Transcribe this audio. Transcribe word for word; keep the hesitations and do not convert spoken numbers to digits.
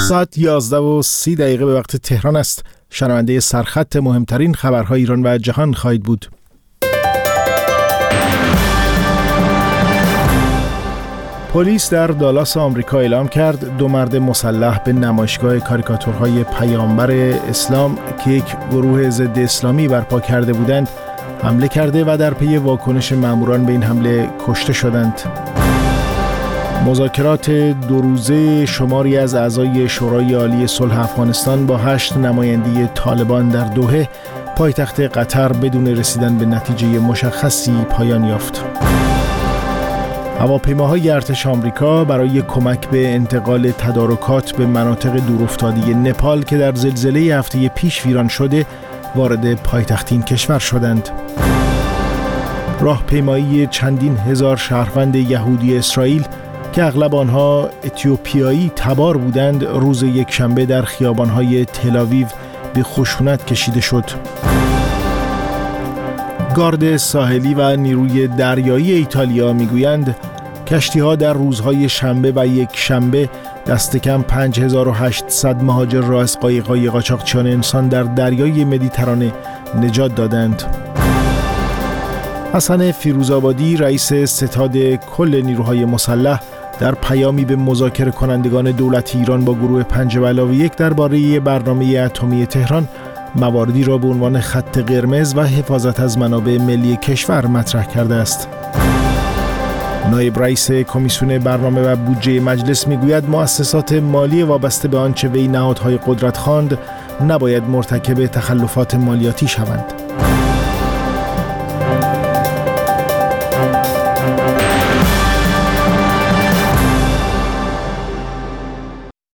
ساعت یازده و سی دقیقه به وقت تهران است. شنونده سرخط مهمترین خبرهای ایران و جهان خواهید بود. پلیس در دالاس آمریکا اعلام کرد دو مرد مسلح به نمایشگاه کاریکاتورهای پیامبر اسلام که یک گروه ضد اسلامی برپا کرده بودند حمله کرده و در پی واکنش ماموران به این حمله کشته شدند. مذاکرات دو روزه شماری از اعضای شورای عالی صلح افغانستان با هشت نماینده طالبان در دوحه پایتخت قطر بدون رسیدن به نتیجه مشخصی پایان یافت. هواپیماهای ارتش آمریکا برای کمک به انتقال تدارکات به مناطق دورافتاده نپال که در زلزله هفته پیش ویران شده وارد پایتخت این کشور شدند. راهپیمایی چندین هزار شهروند یهودی اسرائیل که اغلب آنها اتیوپیایی تبار بودند روز یکشنبه در خیابان‌های تل‌آویو به خشونت کشیده شد. گارد ساحلی و نیروی دریایی ایتالیا میگویند کشتی‌ها در روزهای شنبه و یک شنبه دست کم پنج هزار و هشتصد مهاجر را از قایق‌های قاچاقچیان انسان در دریای مدیترانه نجات دادند. حسن فیروزآبادی رئیس ستاد کل نیروهای مسلح در پیامی به مذاکره کنندگان دولت ایران با گروه پنج به علاوه یک درباره برنامه اتمی تهران مواردی را به عنوان خط قرمز و حفاظت از منابع ملی کشور مطرح کرده است. نایب رئیس کمیسیون برنامه و بودجه مجلس میگوید مؤسسات مالی وابسته به آنچه وی نهادهای قدرت خواند نباید مرتکب تخلفات مالیاتی شوند.